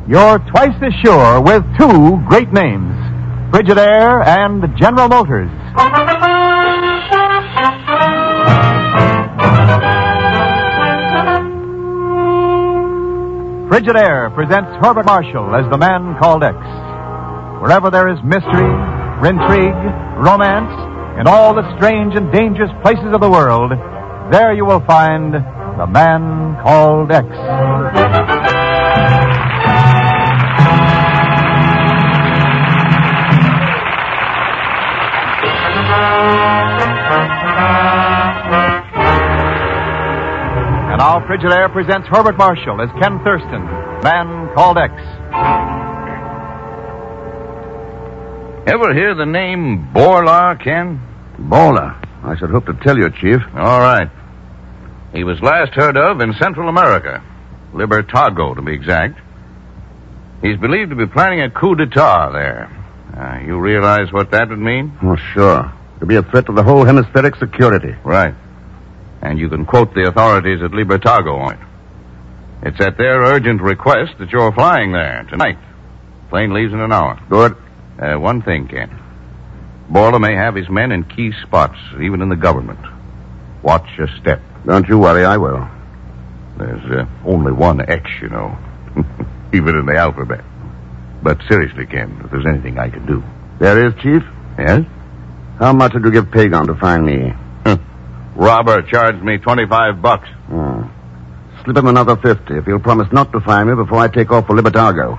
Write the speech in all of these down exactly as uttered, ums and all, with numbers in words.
You're twice as sure with two great names, Frigidaire and General Motors. Frigidaire presents Herbert Marshall as the man called X. Wherever there is mystery, intrigue, romance, in all the strange and dangerous places of the world, there you will find the man called X. And now Frigidaire presents Herbert Marshall as Ken Thurston, man called X. Ever hear the name Borla, Ken? Borla? I should hope to tell you, Chief. All right. He was last heard of in Central America. Libertago, to be exact. He's believed to be planning a coup d'etat there. Uh, you realize what that would mean? Oh, sure. It would be a threat to the whole hemispheric security. Right. And you can quote the authorities at Libertago on it. It's at their urgent request that you're flying there tonight. Plane leaves in an hour. Good. Uh, one thing, Ken. Borla may have his men in key spots, even in the government. Watch your step. Don't you worry, I will. There's uh, only one X, you know. Even in the alphabet. But seriously, Ken, if there's anything I can do. There is, Chief? Yes? How much did you give Pagon to find me? Robber charged me twenty-five bucks. Oh. Slip him another fifty if he'll promise not to find me before I take off for Libertago.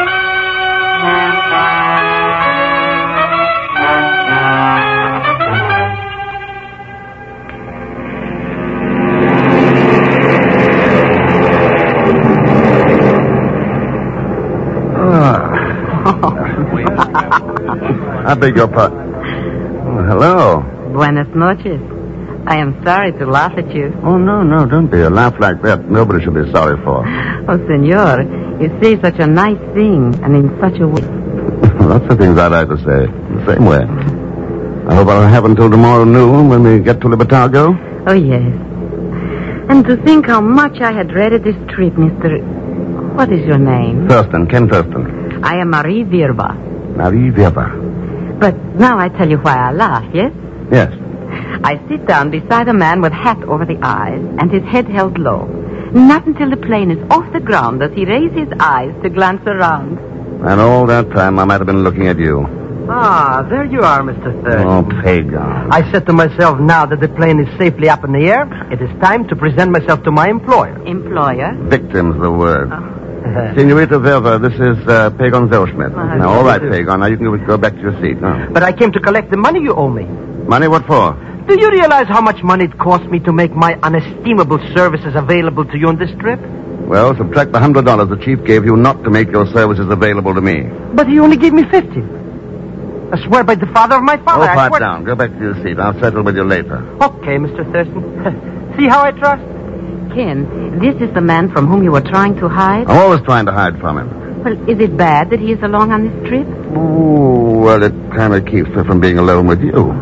I beg your pardon. Oh, hello. Buenas noches. I am sorry to laugh at you. Oh, no, no, don't be. A laugh like that nobody should be sorry for. Oh, senor, you say such a nice thing, and in such a way. Lots of things I'd like to say. The same way. I hope I'll have until tomorrow noon when we get to Libertago. Oh, yes. And to think how much I had dreaded this trip, Mister... What is your name? Thurston, Ken Thurston. I am Marie Virba. Marie Virba. But now I tell you why I laugh, yes? Yes. I sit down beside a man with hat over the eyes and his head held low. Not until the plane is off the ground does he raise his eyes to glance around. And all that time I might have been looking at you. Ah, there you are, Mister Thurston. Oh, Pagan. I said to myself, now that the plane is safely up in the air, it is time to present myself to my employer. Employer? Victim's the word. Oh. Senorita Verva, this is uh, Pagan Zellschmidt. Uh, now, all right, Pagan. Now, you can go back to your seat. Now. But I came to collect the money you owe me. Money? What for? Do you realize how much money it cost me to make my unestimable services available to you on this trip? Well, subtract the hundred dollars the chief gave you not to make your services available to me. But he only gave me fifty. I swear by the father of my father. Oh, I pipe swear... down. Go back to your seat. I'll settle with you later. Okay, Mister Thurston. See how I trust? Ken, this is the man from whom you were trying to hide? I'm always trying to hide from him. Well, is it bad that he is along on this trip? Oh, well, it kind of keeps me from being alone with you.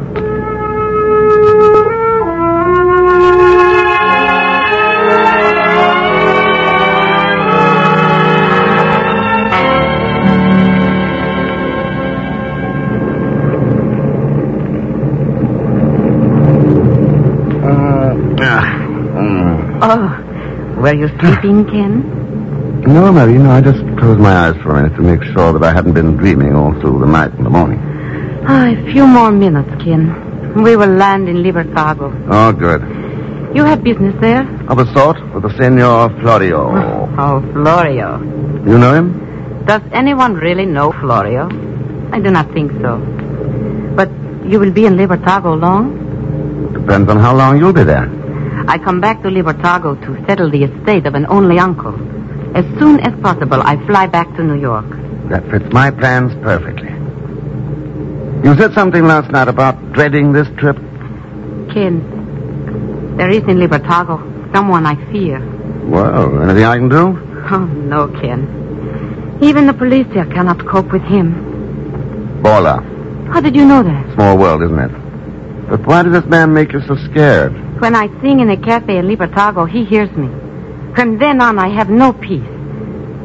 Oh, were you sleeping, Ken? No, Mary, no, I just closed my eyes for a minute to make sure that I hadn't been dreaming all through the night and the morning. Ah, a few more minutes, Ken. We will land in Libertago. Oh, good. You have business there? Of a sort, with the Senor Florio. Oh, Florio. You know him? Does anyone really know Florio? I do not think so. But you will be in Libertago long? Depends on how long you'll be there. I come back to Libertago to settle the estate of an only uncle. As soon as possible, I fly back to New York. That fits my plans perfectly. You said something last night about dreading this trip. Ken, there is in Libertago someone I fear. Well, anything I can do? Oh, no, Ken. Even the police here cannot cope with him. Borla. How did you know that? Small world, isn't it? But why does this man make you so scared? When I sing in a cafe in Libertago, he hears me. From then on, I have no peace.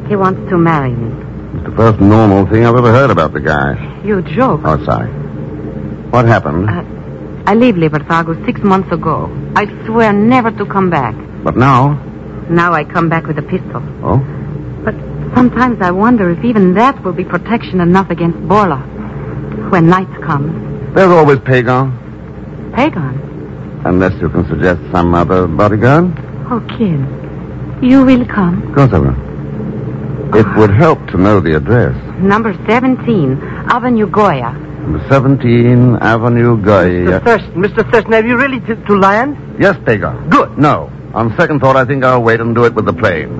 He wants to marry me. It's the first normal thing I've ever heard about the guy. You joke. Oh, sorry. What happened? Uh, I leave Libertago six months ago. I swear never to come back. But now? Now I come back with a pistol. Oh? But sometimes I wonder if even that will be protection enough against Borla. When night comes. There's always Pagan. Pagan? Unless you can suggest some other bodyguard. Oh, kid. You will come? Of course I will. It would help to know the address. Number seventeen, Avenue Goya. Number seventeen, Avenue Goya. Mister Thurston, Mister Thurston, have you ready to, to land? Yes, Pagan. Good. No. On second thought, I think I'll wait and do it with the plane.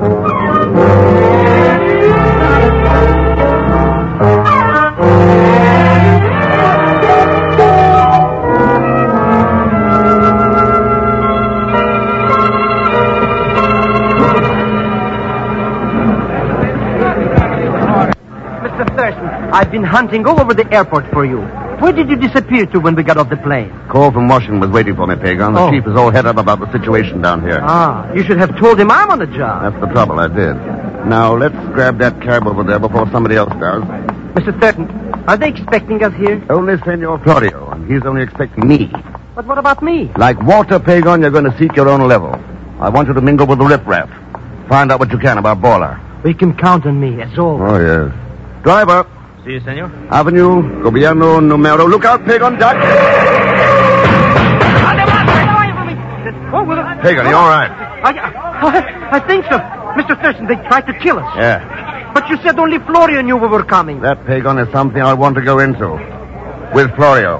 Mister Thurston, I've been hunting all over the airport for you. Where did you disappear to when we got off the plane? Call from Washington was waiting for me, Pagan. The Oh. chief is all head up about the situation down here. Ah, you should have told him I'm on the job. That's the trouble, I did. Now, let's grab that cab over there before somebody else does. Mister Thurston, are they expecting us here? Only Senor Florio, and he's only expecting me. But what about me? Like Walter Pagan, you're going to seek your own level. I want you to mingle with the riffraff. Find out what you can about Borla. We can count on me, as always. Oh, yes. Driver. See you, senor. Avenue, Gobierno, Numero. Look out, Pagan, Dutch. Oh, well, uh, Pagan, are you all right? I, I, I think so. Mister Thurston, they tried to kill us. Yeah. But you said only Florio knew we were coming. That, Pagan, is something I want to go into. With Florio.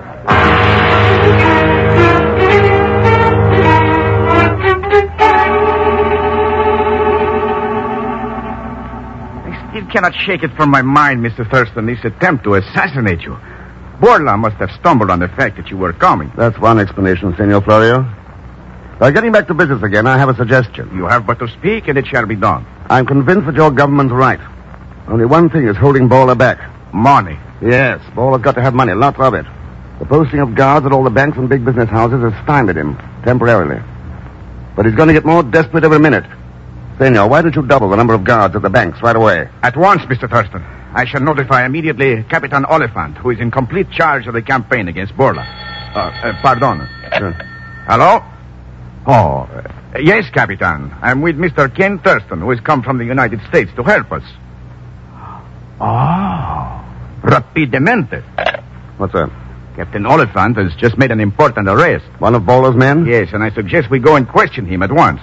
I still cannot shake it from my mind, Mister Thurston, this attempt to assassinate you. Borla must have stumbled on the fact that you were coming. That's one explanation, Senor Florio. Now, getting back to business again, I have a suggestion. You have but to speak, and it shall be done. I'm convinced that your government's right. Only one thing is holding Borla back. Money. Yes, Borla's got to have money, lots of it. The posting of guards at all the banks and big business houses has stymied him, temporarily. But he's going to get more desperate every minute. Senor, why don't you double the number of guards at the banks right away? At once, Mister Thurston. I shall notify immediately Capitan Oliphant, who is in complete charge of the campaign against Borla. Uh, uh, pardon. Sure. Hello? Oh, uh, yes, Capitan. I'm with Mister Ken Thurston, who has come from the United States to help us. Oh, rapidamente. What's that? Captain Oliphant has just made an important arrest. One of Borla's men? Yes, and I suggest we go and question him at once.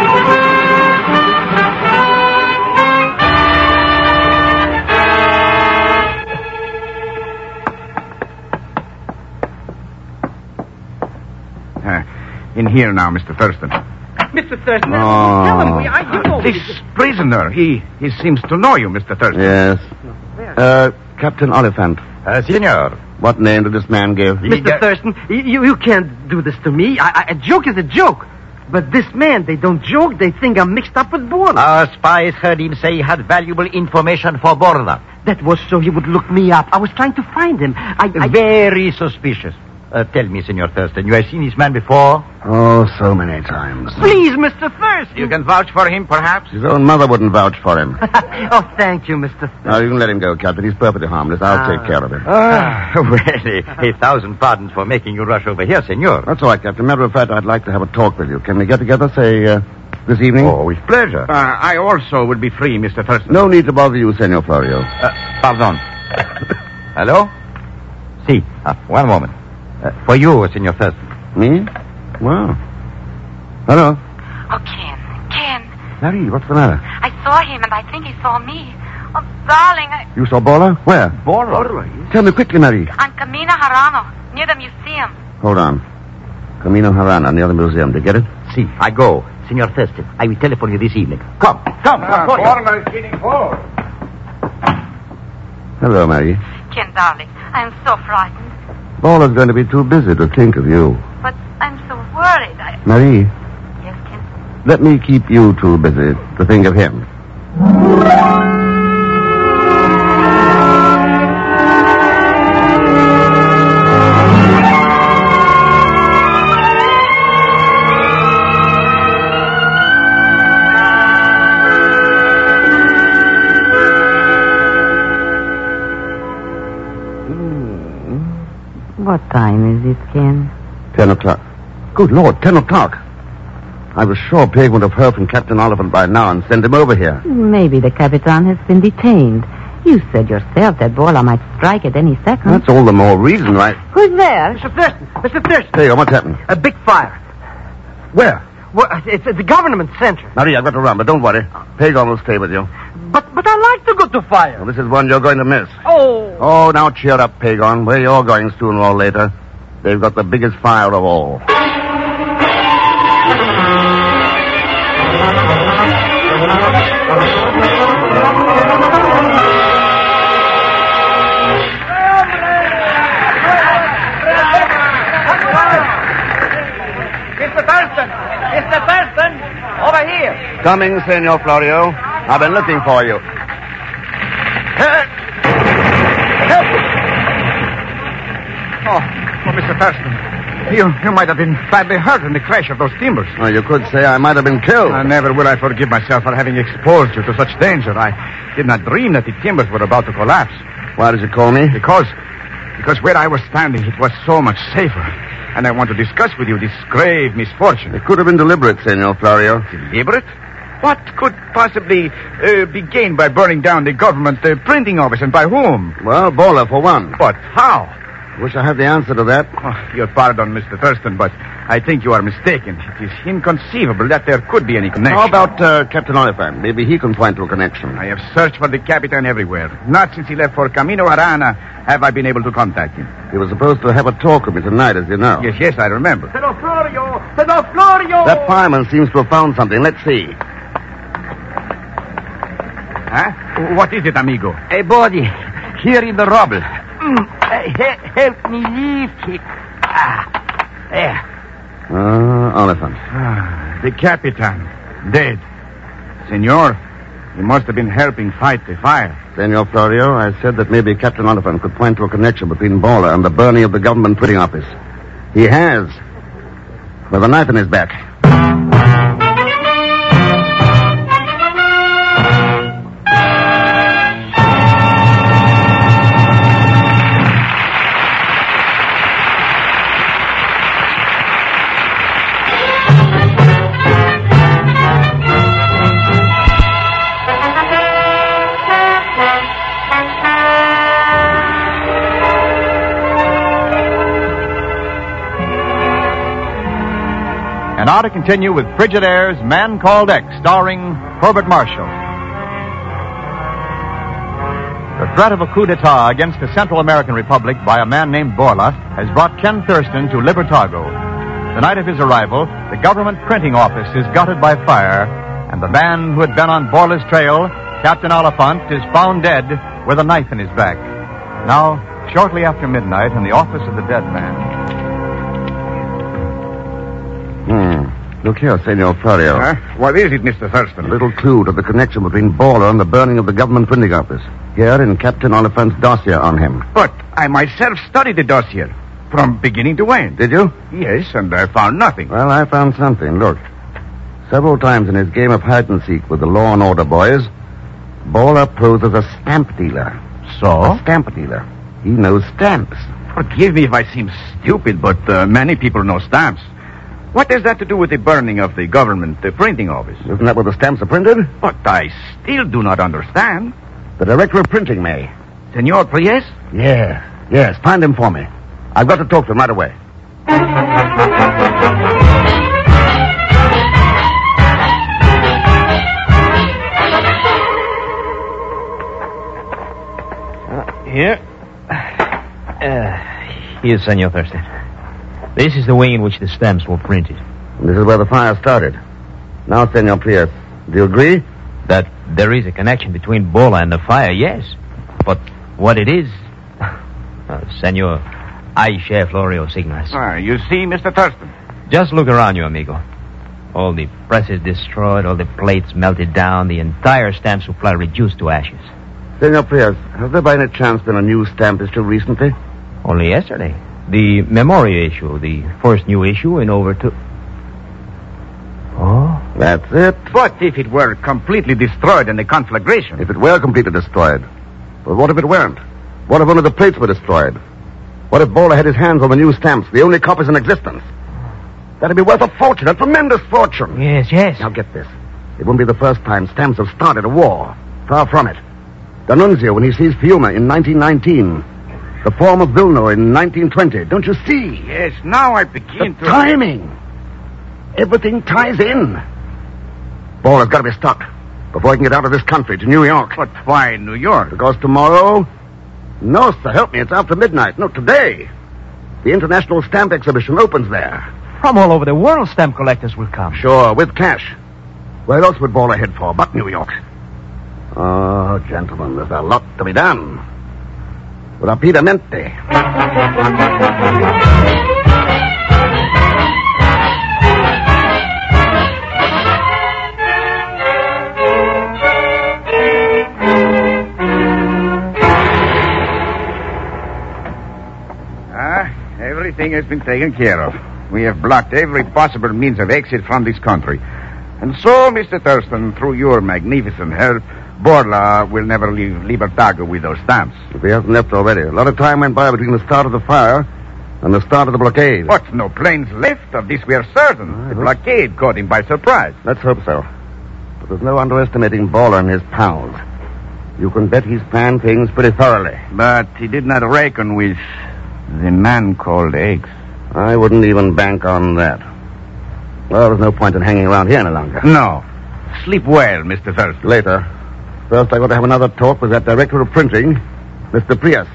Uh, in here now, Mister Thurston. Mister Thurston, Oh. tell him we, I, you know This prisoner, he, he seems to know you, Mister Thurston. Yes. Uh, Captain Oliphant. Uh, senor. What name did this man give? Mister Thurston, you, you can't do this to me. I, I, a joke is a joke. But this man, they don't joke. They think I'm mixed up with Borla. Our spies heard him say he had valuable information for Borla. That was so he would look me up. I was trying to find him. I, I... Very suspicious. Uh, tell me, Senor Thurston, you have seen this man before? Oh, so many times. Please, Mister Thurston. You can vouch for him, perhaps? His own mother wouldn't vouch for him. Oh, thank you, Mister Thurston. Now, you can let him go, Captain. He's perfectly harmless. I'll Ah. take care of him. Ah, well, a, a thousand pardons for making you rush over here, senor. That's all right, Captain. Matter of fact, I'd like to have a talk with you. Can we get together, say, uh, this evening? Oh, with pleasure. Uh, I also would be free, Mister Thurston. No need to bother you, Senor Florio. Uh, pardon. Hello? Si. Ah, one moment. Uh, for you, Senor Thurston. Me? Wow. Hello. Oh, Ken, Ken, Marie, what's the matter? I saw him and I think he saw me. Oh, darling, I... You saw Borla? Where? Borla? Tell me quickly, Marie. on Camino Harano, near the museum. Hold on. Camino Harana, near the museum. Did you get it? Si, I go. Senor Thurston, I will telephone you this evening. Come, come, Ah, come. Borla is getting close. Hello, Marie. Ken, darling, I'm so frightened. Borla's going to be too busy to think of you. But I'm so worried. I... Marie, Yes, Ken? let me keep you too busy to think of him. time is it, Ken? Ten o'clock. Good Lord, ten o'clock. I was sure Peg would have heard from Captain Oliphant by now and send him over here. Maybe the Capitan has been detained. You said yourself that Borla might strike at any second. That's all the more reason, right? Who's there? Mister Thurston, Mister Thurston. Peg, what's happened? A big fire. Where? Well, it's at the government center. Maria, I've got to run, but don't worry. Peg will stay with you. But but I like to go to fire. Well, this is one you're going to miss. Oh. Oh, now cheer up, Pagon. Where you're going sooner or later. They've got the biggest fire of all. Mister Thurston! Mister Thurston! Over here! Coming, Senor Florio. I've been looking for you. Oh, oh, Mister Thurston. You, you might have been badly hurt in the crash of those timbers. Well, you could say I might have been killed. Uh, never will I forgive myself for having exposed you to such danger. I did not dream that the timbers were about to collapse. Why did you call me? Because, because where I was standing, it was so much safer. And I want to discuss with you this grave misfortune. It could have been deliberate, Senor Florio. Deliberate? What could possibly uh, be gained by burning down the government uh, printing office, and by whom? Well, Bola, for one. But how? Wish I had the answer to that. Oh, your pardon, Mister Thurston, but I think you are mistaken. It is inconceivable that there could be any connection. How about uh, Captain Oliphant? Maybe he can point to a connection. I have searched for the Capitan everywhere. Not since he left for Camino Arana have I been able to contact him. He was supposed to have a talk with me tonight, as you know. Yes, yes, I remember. Senor Florio! Senor Florio! That fireman seems to have found something. Let's see. Huh? What is it, amigo? A body here in the rubble. Mm. Uh, help me lift it. Ah, there. Ah, Oliphant. Ah, the Capitan. Dead. Senor, he must have been helping fight the fire. Senor Florio, I said that maybe Captain Oliphant could point to a connection between Bola and the burning of the government printing office. He has. With a knife in his back. And now to continue with Frigid Air's Man Called X, starring Herbert Marshall. The threat of a coup d'etat against the Central American Republic by a man named Borla has brought Ken Thurston to Libertago. The night of his arrival, the government printing office is gutted by fire, and the man who had been on Borla's trail, Captain Oliphant, is found dead with a knife in his back. Now, shortly after midnight, in the office of the dead man. Hmm. Look here, Senor Florio. Huh? What is it, Mister Thurston? A little clue to the connection between Bola and the burning of the government printing office. Here in Captain Oliphant's dossier on him. But I myself studied the dossier from beginning to end. Did you? Yes, and I found nothing. Well, I found something. Look. Several times in his game of hide and seek with the law and order boys, Bola posed as a stamp dealer. So? A stamp dealer. He knows stamps. Forgive me if I seem stupid, but uh, many people know stamps. What has that to do with the burning of the government the printing office? Isn't that where the stamps are printed? But I still do not understand. The director of printing may. Senor Priest? Yes, yes. Find him for me. I've got to talk to him right away. Uh, here. Uh, here, Senor Thurston. This is the way in which the stamps were printed. This is where the fire started. Now, Senor Priest, do you agree? That there is a connection between Bola and the fire, yes. But what it is... Uh, Senor, I share Florio Signas. Ah, you see, Mister Thurston. Just look around you, amigo. All the presses destroyed, all the plates melted down, the entire stamp supply reduced to ashes. Senor Priest, has there by any chance been a new stamp issue recently? Only yesterday. The Memoria issue, the first new issue in over two... Oh? That's it. But if it were completely destroyed in the conflagration... If it were completely destroyed. But what if it weren't? What if only the plates were destroyed? What if Bowler had his hands on the new stamps, the only copies in existence? That'd be worth a fortune, a tremendous fortune. Yes, yes. Now get this. It won't be the first time stamps have started a war. Far from it. D'Annunzio, when he seized Fiume in nineteen nineteen. The form of Vilno in nineteen twenty. Don't you see? Yes, now I begin The to... timing. Everything ties in. Bowler's got to be stopped before he can get out of this country to New York. But why New York? Because tomorrow... No, sir, help me. It's after midnight. No, today. The International Stamp Exhibition opens there. From all over the world, stamp collectors will come. Sure, with cash. Where else would Bowler head for but New York? Oh, gentlemen, there's a lot to be done. Rapidamente. Ah, everything has been taken care of. We have blocked every possible means of exit from this country. And so, Mister Thurston, through your magnificent help, Borla will never leave Libertago with those stamps. If he hasn't left already. A lot of time went by between the start of the fire and the start of the blockade. What? No planes left? Of this we are certain. The blockade caught him by surprise. Let's hope so. But there's no underestimating Bowler and his pals. You can bet he's planned things pretty thoroughly. But he did not reckon with the man called X. I wouldn't even bank on that. Well, there's no point in hanging around here any longer. No. Sleep well, Mister Thurston. Later. First, I got to have another talk with that director of printing, Mister Prius.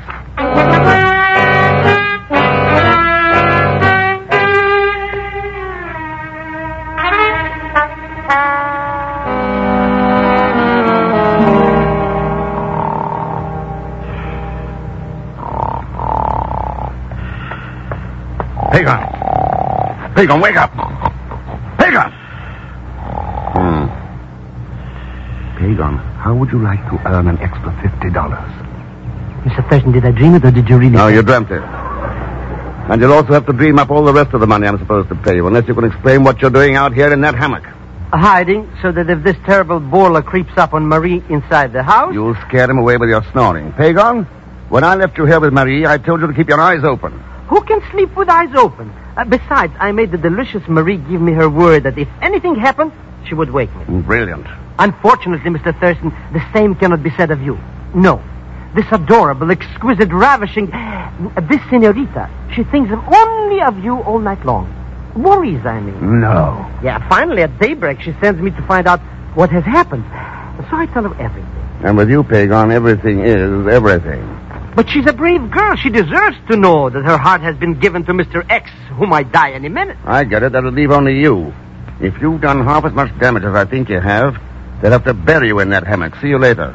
Pagon. Pagon, wake up. Pagon. Hmm. Pagon, how would you like to earn an extra fifty dollars? Mister Thurston, did I dream it or did you really... No, you dreamt it. And you'll also have to dream up all the rest of the money I'm supposed to pay you, unless you can explain what you're doing out here in that hammock. Hiding, so that if this terrible Borla creeps up on Marie inside the house... You'll scare him away with your snoring. Pagon, when I left you here with Marie, I told you to keep your eyes open. Who can sleep with eyes open? Uh, besides, I made the delicious Marie give me her word that if anything happened, she would wake me. Brilliant. Unfortunately, Mister Thurston, the same cannot be said of you. No. This adorable, exquisite, ravishing... Uh, this senorita, she thinks of only of you all night long. Worries, I mean. No. Yeah, finally, at daybreak, she sends me to find out what has happened. So I tell her everything. And with you, Pagon, everything is everything. But she's a brave girl. She deserves to know that her heart has been given to Mister X, who might die any minute. I get it. That'll leave only you. If you've done half as much damage as I think you have, they'll have to bury you in that hammock. See you later.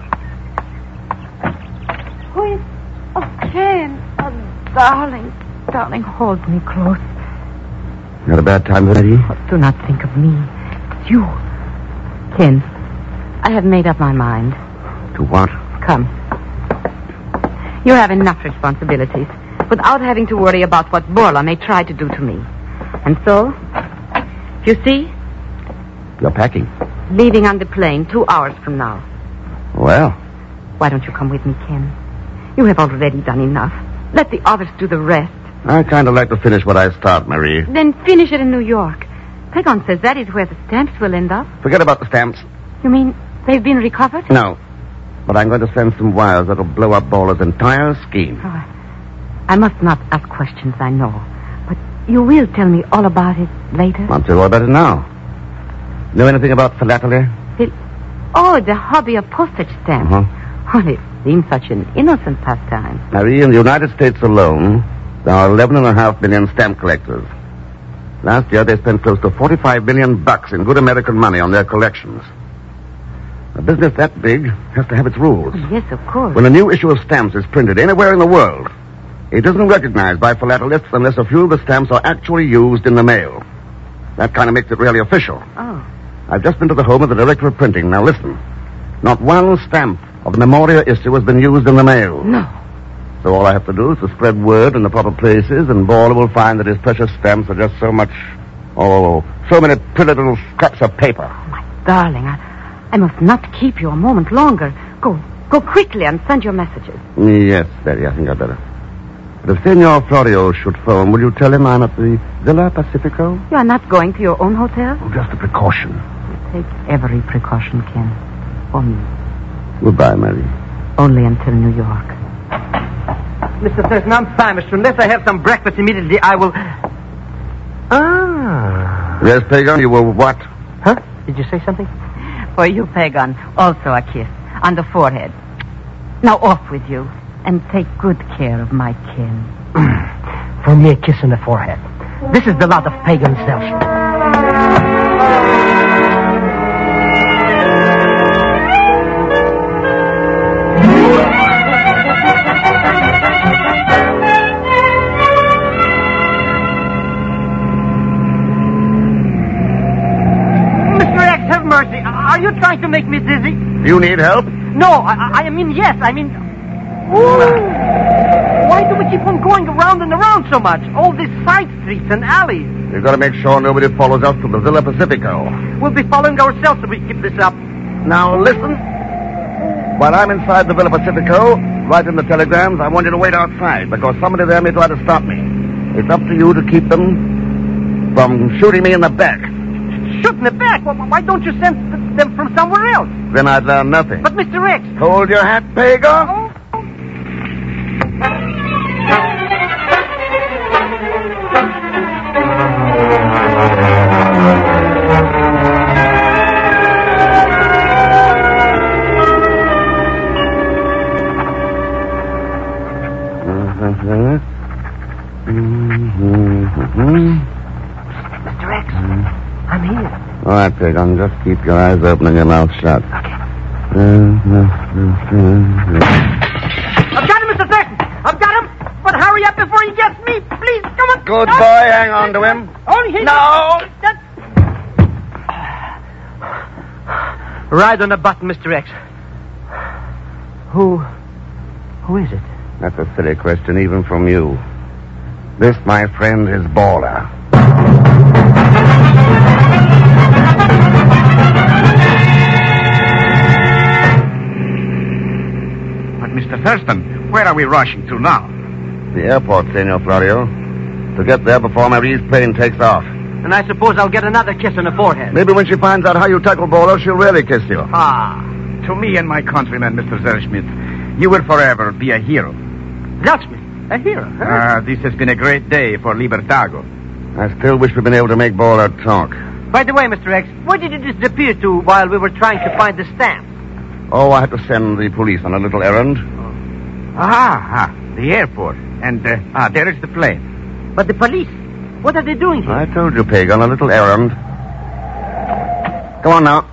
Who is... Oh, Ken. Oh, darling. Darling, hold me close. You had a bad time, Betty? Oh, do not think of me. It's you. Ken, I have made up my mind. To what? Come. You have enough responsibilities without having to worry about what Borla may try to do to me. And so, you see, You're packing. leaving on the plane two hours from now. Well, Why don't you come with me, Ken? You have already done enough. Let the others do the rest. I kind of like to finish what I start, Marie. Then finish it in New York. Pagon says that is where the stamps will end up. Forget about the stamps. You mean they've been recovered? No. But I'm going to send some wires that'll blow up Bowler's entire scheme. Oh, I must not ask questions, I know. But you will tell me all about it later? I'll tell you all about it now. Know anything about philately? The, oh, the hobby of postage stamps. Uh-huh. Oh, it seems such an innocent pastime. Marie, in the United States alone, there are eleven and a half million stamp collectors. Last year, they spent close to forty-five million bucks in good American money on their collections. A business that big has to have its rules. Yes, of course. When a new issue of stamps is printed anywhere in the world, it isn't recognized by philatelists unless a few of the stamps are actually used in the mail. That kind of makes it really official. Oh. I've just been to the home of the director of printing. Now listen. Not one stamp of the Memoria issue has been used in the mail. No. So all I have to do is to spread word in the proper places, and Bowler will find that his precious stamps are just so much... Oh, so many pretty little scraps of paper. Oh, my darling, I, I must not keep you a moment longer. Go, go quickly and send your messages. Yes, Betty, I think I'd better. But if Senor Florio should phone, will you tell him I'm at the Villa Pacifico? You are not going to your own hotel? Oh, just a precaution. Take every precaution, Ken. For me. Goodbye, Mary. Only until New York. Mister Thurston, I'm famished. Unless I have some breakfast immediately, I will... Ah. Yes, Pagan, you will what? Huh? Did you say something? For you, Pagan, also a kiss on the forehead. Now off with you, and take good care of my Ken. For me, a kiss on the forehead. This is the lot of Pagan self. Mercy, are you trying to make me dizzy? Do you need help? No, I, I mean, yes, I mean... Ooh. Why do we keep on going around and around so much? All these side streets and alleys. We've got to make sure nobody follows us to the Villa Pacifico. We'll be following ourselves if we keep this up. Now, listen. While I'm inside the Villa Pacifico, writing the telegrams, I want you to wait outside, because somebody there may try to stop me. It's up to you to keep them from shooting me in the back. Shoot in the back? Well, why don't you send them from somewhere else? Then I'd learn nothing. But, Mister X... Hold your hat, Pagan. Oh. Mister X... I'm here. All right, Pagan, just keep your eyes open and your mouth shut. Okay. I've got him, Mister Thurston. I've got him. But hurry up before he gets me. Please, come on. Good boy. Hang on to him. Only he... No. That's... Right on the button, Mister X. Who... Who is it? That's a silly question, even from you. This, my friend, is Baller. Mister Thurston, where are we rushing to now? The airport, Senor Florio. To get there before Marie's plane takes off. And I suppose I'll get another kiss on the forehead. Maybe when she finds out how you tackle Baller, she'll really kiss you. Ah, to me and my countrymen, Mister Zellschmidt, you will forever be a hero. Zellschmidt? A hero, huh? Uh, this has been a great day for Libertago. I still wish we'd been able to make Baller talk. By the way, Mister X, where did you disappear to while we were trying to find the stamp? Oh, I had to send the police on a little errand. Ah, ah, the airport. And, uh, ah, there is the plane. But the police, what are they doing here? I told you, Pagan, a little errand. Come on now.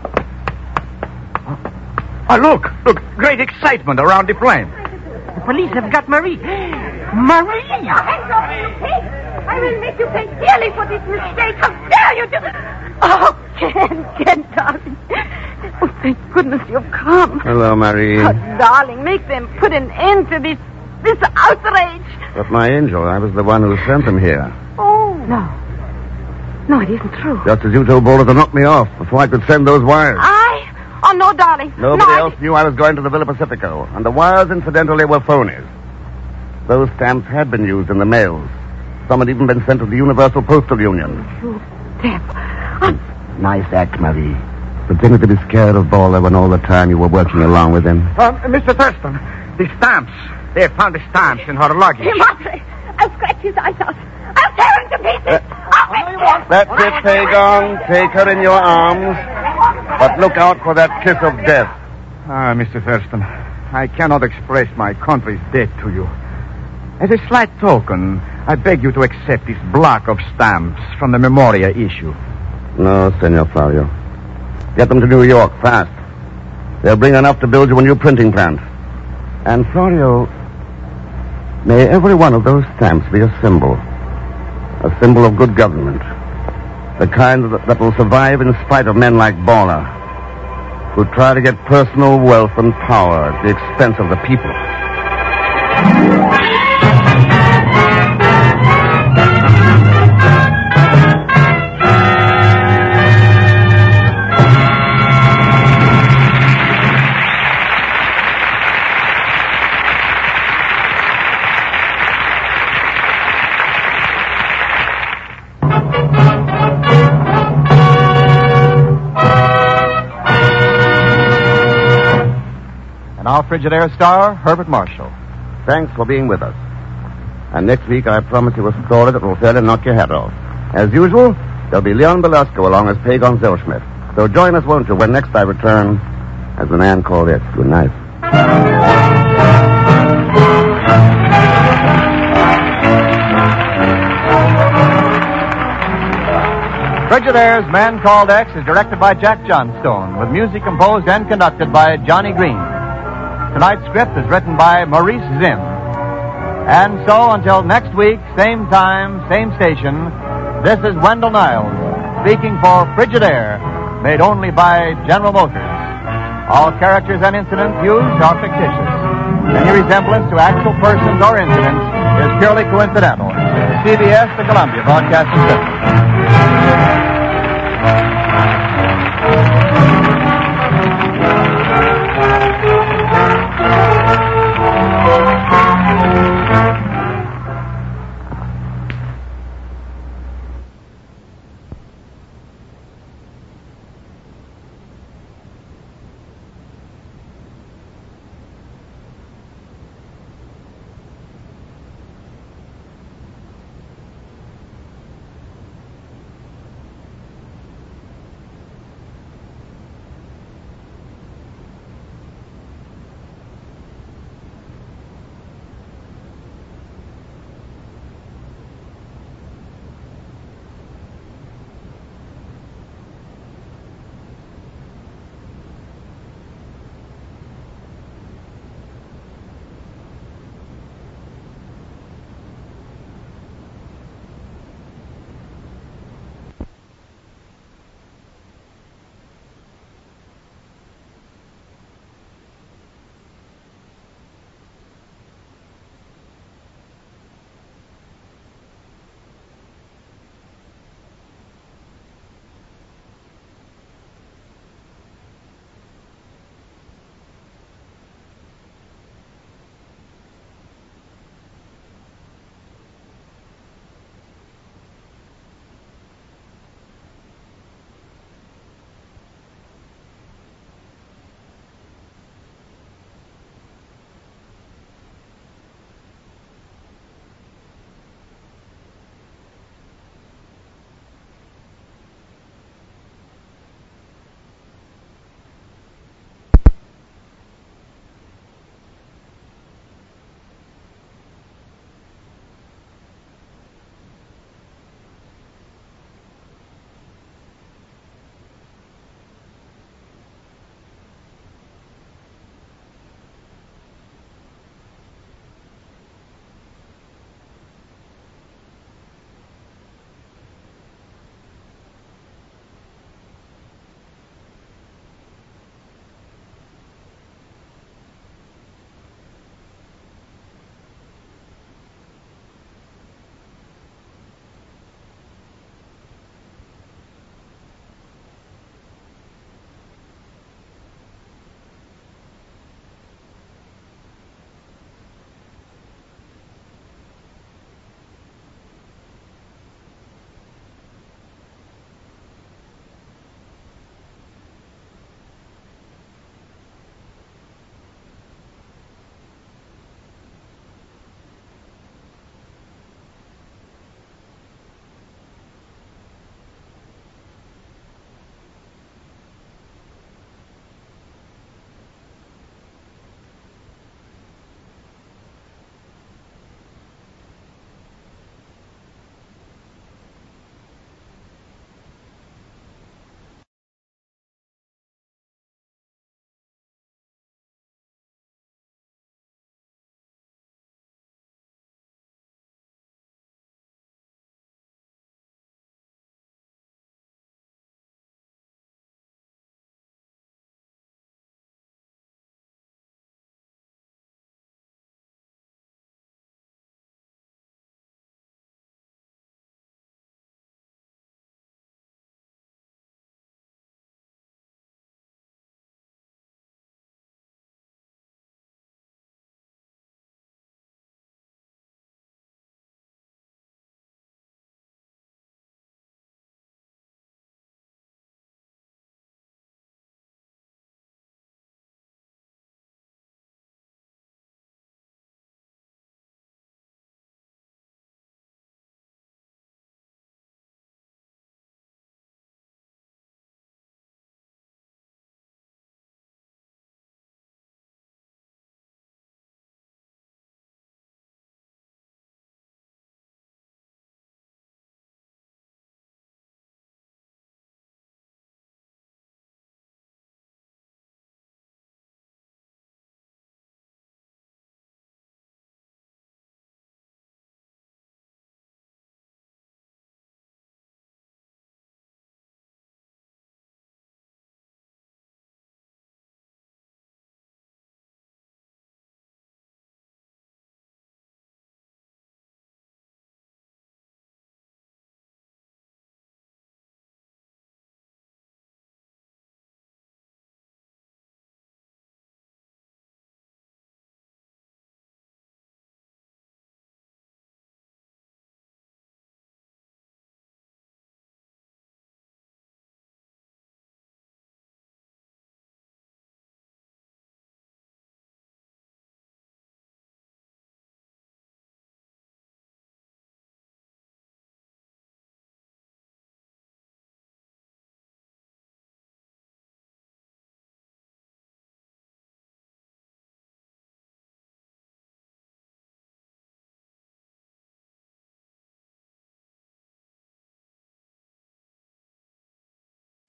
Oh, look, look, great excitement around the plane. The police have got Marie. Marie! Hands off me, you pig! I will make you pay dearly for this mistake. How dare you do... Oh, Ken, Ken, darling. Oh, thank goodness you've come. Hello, Marie. Oh, darling, make them put an end to this, this outrage. But, my angel, I was the one who sent them here. Oh. No. No, it isn't true. Just as you told Baller to knock me off before I could send those wires. I? Oh, no, darling. Nobody no, else I... knew I was going to the Villa Pacifico, and the wires, incidentally, were phonies. Those stamps had been used in the mails. Some had even been sent to the Universal Postal Union. You deaf. I'm... Nice act, Marie. Pretending to be scared of Baller when all the time you were working along with him. Uh, Mister Thurston, the stamps. They have found the stamps in her luggage. Madre, I'll scratch his eyes out. I'll tear him to pieces. Uh, I'll that's it, Pagan. Take her in your arms. But look out for that kiss of death. Ah, Mister Thurston, I cannot express my country's debt to you. As a slight token, I beg you to accept this block of stamps from the Memoria issue. No, Senor Florio. Get them to New York, fast. They'll bring enough to build you a new printing plant. And, Florio, may every one of those stamps be a symbol. A symbol of good government. The kind that, that will survive in spite of men like Baller, who try to get personal wealth and power at the expense of the people. now, Frigidaire star Herbert Marshall. Thanks for being with us. And next week, I promise you a story that will fairly knock your head off. As usual, there'll be Leon Belasco along as Pagon Zellschmidt. So join us, won't you, when next I return as the man called X. Good night. Frigidaire's Man Called X is directed by Jack Johnstone, with music composed and conducted by Johnny Green. Tonight's script is written by Maurice Zimm. And so, until next week, same time, same station, this is Wendell Niles, speaking for Frigidaire, made only by General Motors. All characters and incidents used are fictitious. Any resemblance to actual persons or incidents is purely coincidental. C B S, the Columbia Broadcasting System.